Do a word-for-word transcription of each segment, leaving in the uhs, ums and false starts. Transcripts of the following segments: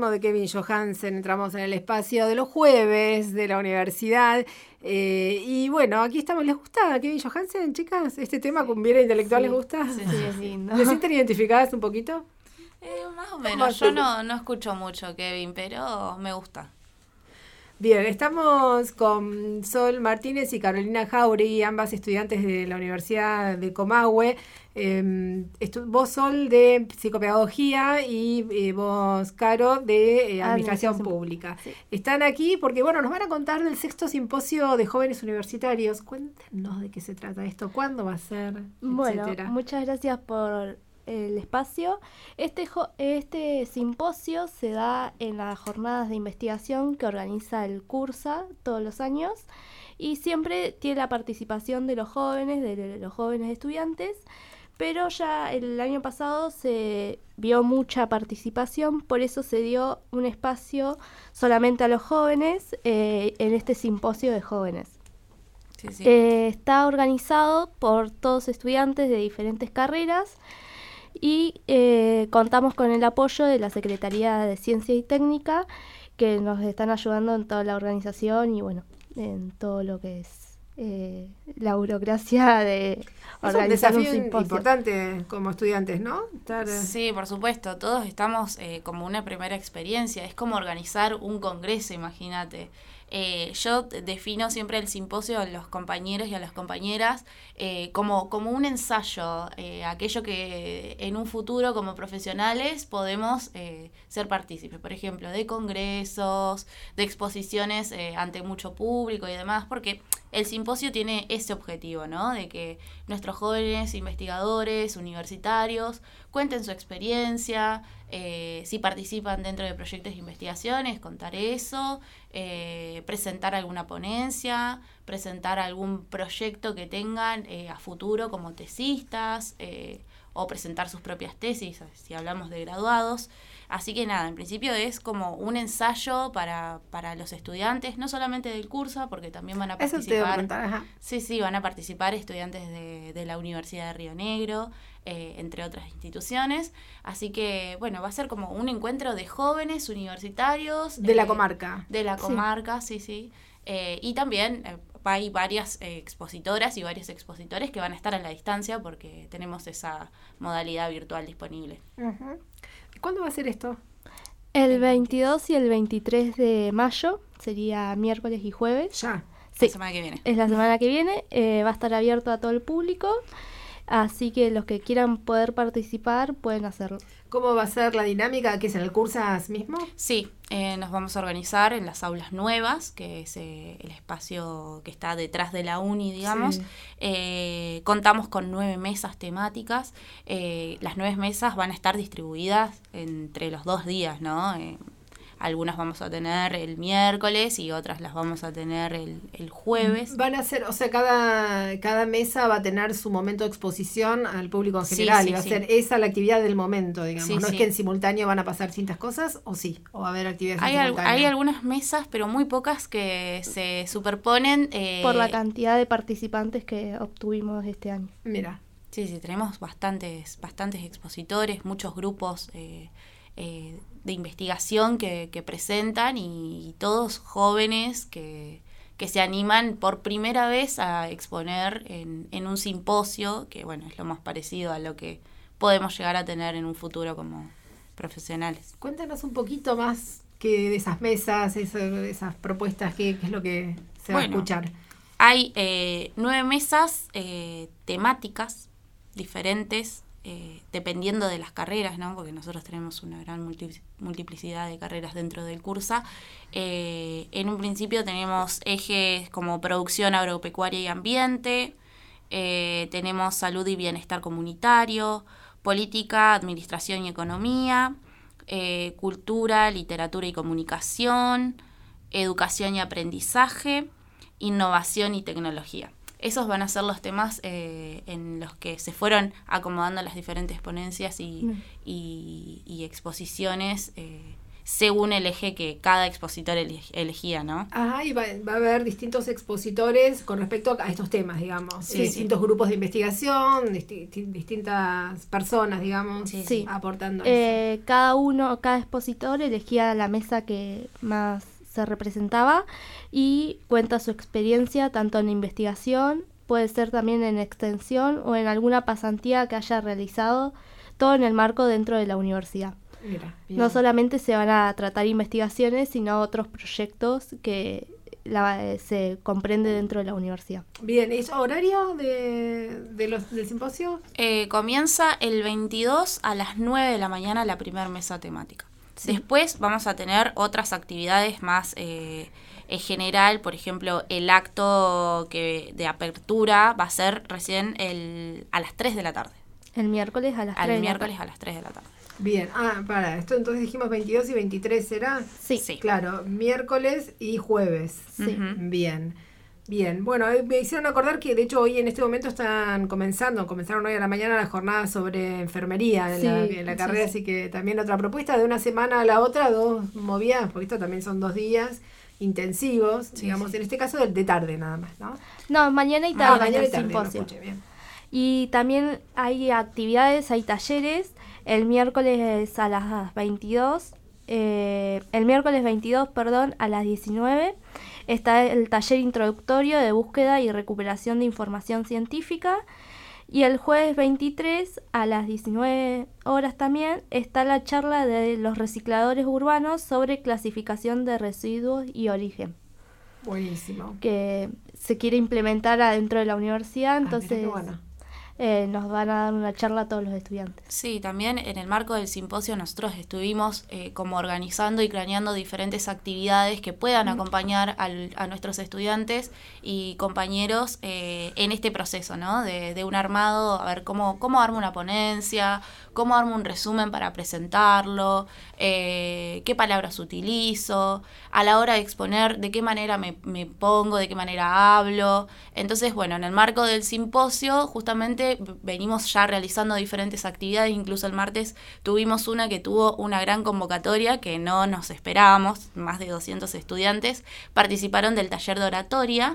ritmo de Kevin Johansen entramos en el espacio de los jueves de la universidad. Eh, y bueno, aquí estamos. ¿Les gusta Kevin Johansen, chicas? ¿Este tema cumbiera intelectual sí, les gusta? Sí, sí, es lindo. ¿Se sienten identificadas un poquito? Eh, más o menos. Yo no, no escucho mucho Kevin, pero me gusta. Bien, estamos con Sol Martínez y Carolina Jauregui, ambas estudiantes de la Universidad de Comahue. Eh, estu- vos, Sol, de Psicopedagogía y eh, vos, Caro, de eh, Administración Pública. Sí. Están aquí porque, bueno, nos van a contar del sexto simposio de jóvenes universitarios. Cuéntenos de qué se trata esto, cuándo va a ser, bueno, etcétera. Muchas gracias por el espacio. Este, jo- este simposio se da en las jornadas de investigación que organiza el CURSA todos los años y siempre tiene la participación de los jóvenes, de los jóvenes estudiantes, pero ya el año pasado se vio mucha participación, por eso se dio un espacio solamente a los jóvenes eh, en este simposio de jóvenes. Sí, sí. Eh, está organizado por todos estudiantes de diferentes carreras y eh, contamos con el apoyo de la Secretaría de Ciencia y Técnica, que nos están ayudando en toda la organización y bueno, en todo lo que es eh, la burocracia de organizar un simposio. Es un desafío importante como estudiantes, ¿no? Estar... Sí, por supuesto, todos estamos eh, como una primera experiencia, es como organizar un congreso, imagínate. Eh, yo defino siempre el simposio a los compañeros y a las compañeras eh, como, como un ensayo, eh, aquello que en un futuro como profesionales podemos eh, ser partícipes, por ejemplo, de congresos, de exposiciones eh, ante mucho público y demás, porque el simposio tiene ese objetivo, ¿no? De que nuestros jóvenes investigadores, universitarios, cuenten su experiencia, eh, si participan dentro de proyectos de investigaciones, contar eso, eh, presentar alguna ponencia, presentar algún proyecto que tengan eh, a futuro como tesistas, eh, o presentar sus propias tesis, si hablamos de graduados. Así que nada, en principio es como un ensayo para, para los estudiantes, no solamente del curso, porque también van a participar. Eso te voy a preguntar, ajá. Sí, sí, van a participar estudiantes de, de la Universidad de Río Negro, eh, entre otras instituciones. Así que, bueno, va a ser como un encuentro de jóvenes universitarios. De eh, la comarca. De la comarca, sí, sí. sí. Eh, y también eh, hay varias eh, expositoras y varios expositores que van a estar a la distancia porque tenemos esa modalidad virtual disponible. Uh-huh. ¿Cuándo va a ser esto? El veintidós y el veintitrés de mayo, sería miércoles y jueves. Ya. Sí, la semana que viene. Es la semana que viene, eh, va a estar abierto a todo el público, así que los que quieran poder participar pueden hacerlo. ¿Cómo va a ser la dinámica? ¿Qué es en el CURSAS mismo? Sí, eh, nos vamos a organizar en las aulas nuevas, que es eh, el espacio que está detrás de la uni, digamos. Sí. Eh, contamos con nueve mesas temáticas. Eh, las nueve mesas van a estar distribuidas entre los dos días, ¿no? Eh, algunas vamos a tener el miércoles y otras las vamos a tener el, el jueves. Van a ser, o sea, cada, cada mesa va a tener su momento de exposición al público en general, sí, sí, y va sí. a ser esa la actividad del momento, digamos. Sí, no sí. es que en simultáneo van a pasar distintas cosas, o sí, o va a haber actividades Hay, en al, simultáneo. hay algunas mesas, pero muy pocas que se superponen. Eh, Por la cantidad de participantes que obtuvimos este año. Mira. Sí, sí, tenemos bastantes, bastantes expositores, muchos grupos eh, eh, de investigación que, que presentan y, y todos jóvenes que, que se animan por primera vez a exponer en, en un simposio, que bueno, es lo más parecido a lo que podemos llegar a tener en un futuro como profesionales. Cuéntanos un poquito más que de esas mesas, eso, esas propuestas, qué, qué es lo que se Bueno, va a escuchar. Hay eh, nueve mesas eh, temáticas diferentes, eh, dependiendo de las carreras, ¿no? Porque nosotros tenemos una gran multi- multiplicidad de carreras dentro del curso. Eh, en un principio tenemos ejes como producción agropecuaria y ambiente, eh, tenemos salud y bienestar comunitario, política, administración y economía, eh, cultura, literatura y comunicación, educación y aprendizaje, innovación y tecnología. Esos van a ser los temas eh, en los que se fueron acomodando las diferentes ponencias y, mm. y, y exposiciones eh, según el eje que cada expositor ele- elegía, ¿no? Ajá, y va, va a haber distintos expositores con respecto a estos temas, digamos. Sí, distintos sí. grupos de investigación, disti- distintas personas, digamos, Sí, Sí. aportando Eh, cada uno, cada expositor elegía la mesa que más se representaba y cuenta su experiencia tanto en investigación, puede ser también en extensión o en alguna pasantía que haya realizado, todo en el marco dentro de la universidad. eso. Mira, bien. No solamente se van a tratar investigaciones, sino otros proyectos que la, eh, se comprende dentro de la universidad. Bien, ¿es horario de, de los, del simposio? Eh, comienza el veintidós a las nueve de la mañana la primera mesa temática. Sí. Después vamos a tener otras actividades más eh, en general, por ejemplo, el acto que de apertura va a ser recién el, a las tres de la tarde. El miércoles a las tres Al de la miércoles tarde. a las tres de la tarde. Bien, ah, para, esto entonces dijimos veintidós y veintitrés, ¿será? Sí. Sí. Claro, miércoles y jueves. Sí. Ujú. Bien, bien. Bueno, eh, me hicieron acordar que de hecho hoy en este momento están comenzando, comenzaron hoy a la mañana las jornadas sobre enfermería en, Sí, la, en la sí, carrera, sí. así que también otra propuesta de una semana a la otra, dos movidas, porque esto también son dos días intensivos, Sí, digamos, sí. en este caso de, de tarde nada más, ¿no? No, mañana y Ah, tarde en mañana el y tarde, lo simposio. escuché bien. Y también hay actividades, hay talleres. El miércoles a las veintidós, eh, el miércoles veintidós, perdón, a las diecinueve, está el taller introductorio de búsqueda y recuperación de información científica. Y el jueves veintitrés, a las diecinueve horas también, está la charla de los recicladores urbanos sobre clasificación de residuos y origen, Buenísimo. que se quiere implementar adentro de la universidad, Ah, mirá entonces qué bueno. eh, nos van a dar una charla a todos los estudiantes. Sí, también en el marco del simposio nosotros estuvimos eh, como organizando y craneando diferentes actividades que puedan acompañar al, a nuestros estudiantes y compañeros eh, en este proceso, ¿no? De, de un armado, a ver cómo, cómo armo una ponencia, cómo armo un resumen para presentarlo, eh, qué palabras utilizo, a la hora de exponer, de qué manera me, me pongo, de qué manera hablo. Entonces, bueno, en el marco del simposio justamente venimos ya realizando diferentes actividades, incluso el martes tuvimos una que tuvo una gran convocatoria que no nos esperábamos, más de doscientos estudiantes participaron del taller de oratoria,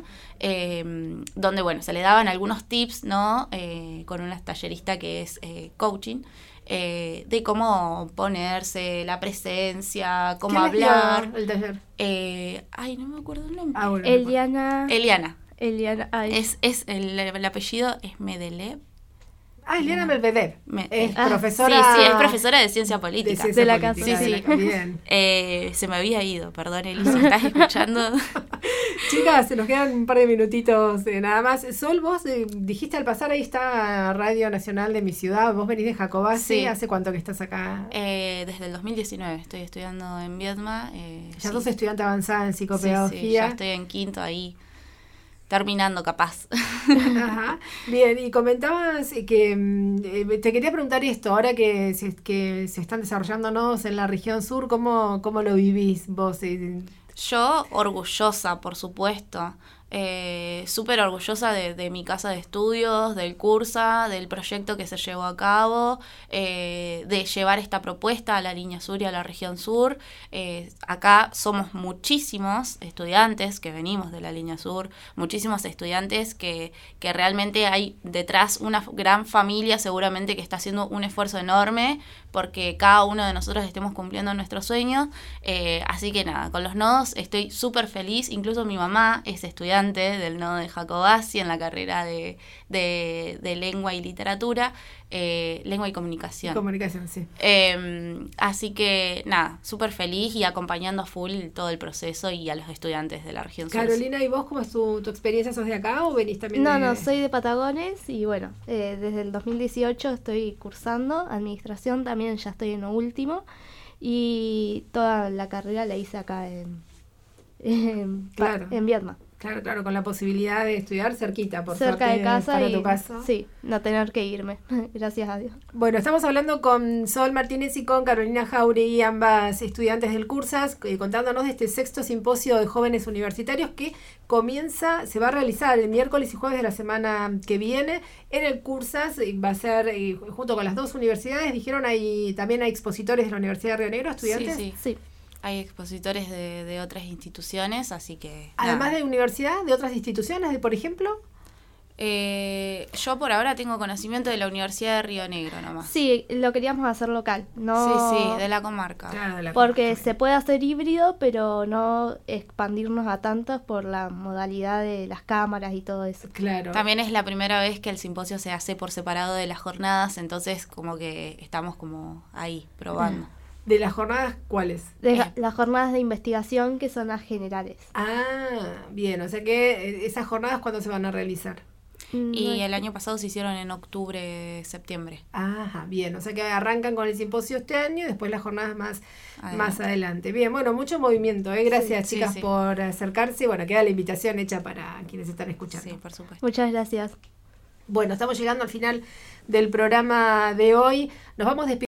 eh, donde bueno, se le daban algunos tips, ¿no? Eh, con una tallerista que es eh, coaching, eh, de cómo ponerse, la presencia, cómo ¿Quién les dio hablar. el taller? Eh, ay, no me acuerdo el nombre. Ah, bueno. Eliana, Eliana. Eliana, ay, Es, es el, el apellido es Medelev. Ah, Eliana Medvedev. Me- Es Ah, profesora. Sí, sí, es profesora de ciencia política. de ciencia De la política, casa. de Sí, la- Bien. Eh, se me había ido, perdón, Eli, si estás escuchando. Chicas, se nos quedan un par de minutitos eh, nada más. Sol, vos eh, dijiste al pasar, ahí está Radio Nacional de mi ciudad. Vos venís de Jacobasi. Sí. ¿Hace cuánto que estás acá? Eh, desde el dos mil diecinueve estoy estudiando en Viedma. Eh, Ya sí. sos estudiante avanzada en Sí, sí, psicopedagogía. ya estoy en quinto ahí, terminando capaz. Ajá. Bien, y comentabas que mm, eh, te quería preguntar esto, ahora que se, que se están desarrollando nodos en la región sur, ¿cómo, cómo lo vivís vos? Eh, Yo orgullosa, por supuesto, eh, súper orgullosa de, de mi casa de estudios, del Cursa, del proyecto que se llevó a cabo, eh, de llevar esta propuesta a la línea sur y a la región sur. Eh, acá somos muchísimos estudiantes que venimos de la línea sur, muchísimos estudiantes que, que realmente hay detrás una gran familia seguramente que está haciendo un esfuerzo enorme porque cada uno de nosotros estemos cumpliendo nuestros sueños. Eh, así que nada, con los nodos estoy súper feliz. Incluso mi mamá es estudiante del nodo de Jacobasi en la carrera de, de, de lengua y literatura, eh, lengua y comunicación. comunicación, sí. Eh, así que nada, súper feliz y acompañando a full todo el proceso y a los estudiantes de la región sur. Carolina, ¿y vos cómo es tu, tu experiencia? ¿Sos de acá o venís también No, de...? no, soy de Patagones y bueno, eh, desde el dos mil dieciocho estoy cursando administración, también ya estoy en lo último y toda la carrera la hice acá en, en, Pa- Claro. en Viedma, Claro, claro, con la posibilidad de estudiar cerquita, por cerca suerte, de casa para y tu casa. sí, no tener que irme, gracias a Dios. Bueno, estamos hablando con Sol Martínez y con Carolina Jauregui, ambas estudiantes del Cursas, eh, contándonos de este sexto simposio de jóvenes universitarios que comienza, se va a realizar el miércoles y jueves de la semana que viene en el Cursas. eh, Va a ser eh, junto con las dos universidades. Dijeron ahí también hay expositores de la Universidad de Río Negro, estudiantes. Sí, sí. Sí, Hay expositores de, de otras instituciones, así que... Además nada. de universidad, de otras instituciones, de por ejemplo... Eh, yo por ahora tengo conocimiento de la Universidad de Río Negro nomás. Sí, lo queríamos hacer local, no... Sí, sí, de la comarca. Claro, de la Porque comarca. se puede hacer híbrido, pero no expandirnos a tantos por la modalidad de las cámaras y todo eso. Claro. También es la primera vez que el simposio se hace por separado de las jornadas, entonces como que estamos como ahí, probando. ¿De las jornadas cuáles? De Eh. las jornadas de investigación que son las generales. Ah, bien, o sea que eh, esas jornadas, ¿cuándo se van a realizar? Mm, Y no el año pasado se hicieron en octubre, septiembre. Ajá, bien, o sea que arrancan con el simposio este año y después las jornadas más Adelante. más adelante. Bien, bueno, mucho movimiento, ¿eh? Gracias Sí, chicas sí. por acercarse. Bueno, queda la invitación hecha para quienes están escuchando. Sí, por supuesto. Muchas gracias. Bueno, estamos llegando al final del programa de hoy. Nos vamos despidiendo.